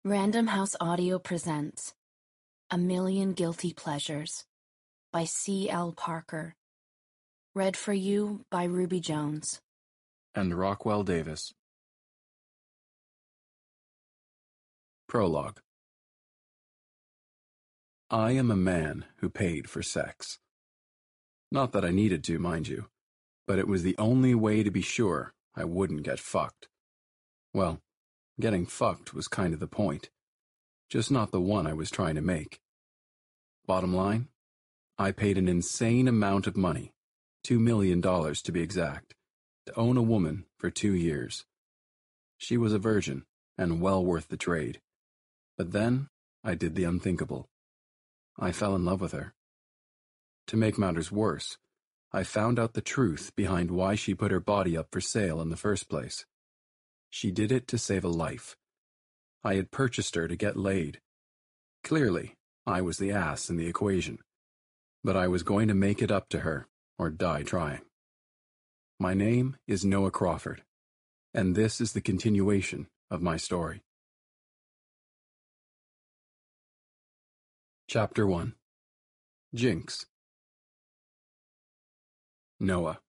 Random House Audio presents A Million Guilty Pleasures by C.L. Parker. Read for you by Ruby Jones. And Rockwell Davis. Prologue. I am a man who paid for sex. Not that I needed to, mind you, but it was the only way to be sure I wouldn't get fucked. Well, getting fucked was kind of the point, just not the one I was trying to make. Bottom line, I paid an insane amount of money, $2 million to be exact, to own a woman for 2 years. She was a virgin, and well worth the trade. But then, I did the unthinkable. I fell in love with her. To make matters worse, I found out the truth behind why she put her body up for sale in the first place. She did it to save a life. I had purchased her to get laid. Clearly, I was the ass in the equation. But I was going to make it up to her, or die trying. My name is Noah Crawford, and this is the continuation of my story. Chapter 1. Jinx. Noah.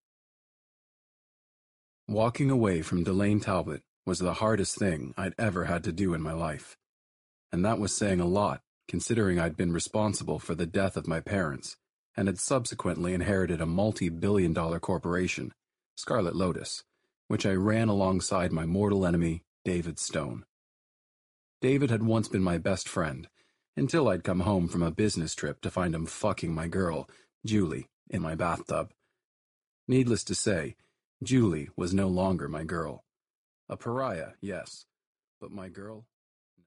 Walking away from Delane Talbot was the hardest thing I'd ever had to do in my life. And that was saying a lot, considering I'd been responsible for the death of my parents, and had subsequently inherited a multi-billion-dollar corporation, Scarlet Lotus, which I ran alongside my mortal enemy, David Stone. David had once been my best friend, until I'd come home from a business trip to find him fucking my girl, Julie, in my bathtub. Needless to say, Julie was no longer my girl. A pariah, yes, but my girl